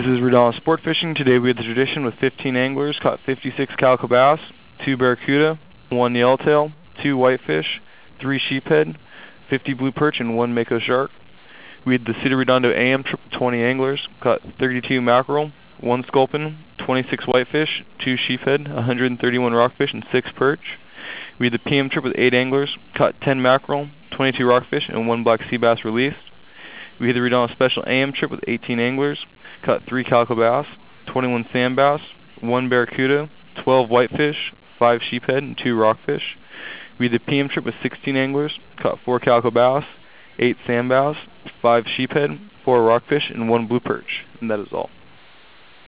This is Redalis Sport Fishing. Today we had the tradition with 15 anglers, caught 56 calico bass, 2 barracuda, 1 yellowtail, 2 whitefish, 3 sheephead, 50 blue perch, and 1 mako shark. We had the Cedar Redondo AM trip with 20 anglers, caught 32 mackerel, 1 sculpin, 26 whitefish, 2 sheephead, 131 rockfish, and 6 perch. We had the PM trip with 8 anglers, caught 10 mackerel, 22 rockfish, and 1 black sea bass released. We had the Redondo Special AM trip with 18 anglers, caught 3 calico bass, 21 sand bass, 1 barracuda, 12 whitefish, 5 sheephead, and 2 rockfish. We had the PM trip with 16 anglers, caught 4 calico bass, 8 sand bass, 5 sheephead, 4 rockfish, and 1 blue perch. And that is all.